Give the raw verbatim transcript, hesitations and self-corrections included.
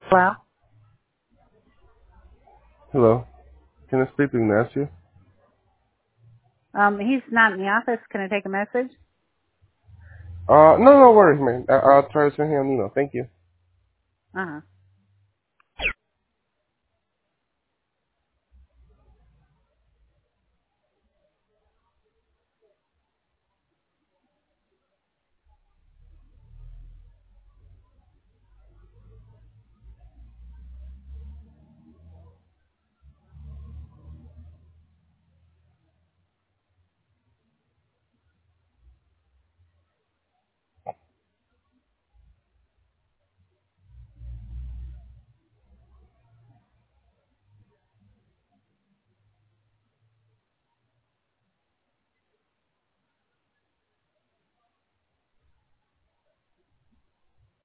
Hello? Hello. Can I speak to Ignacio? Um, he's not in the office. Can I take a message? Uh, no, no worries, man. I- I'll try to send him an email. Thank you. Uh-huh.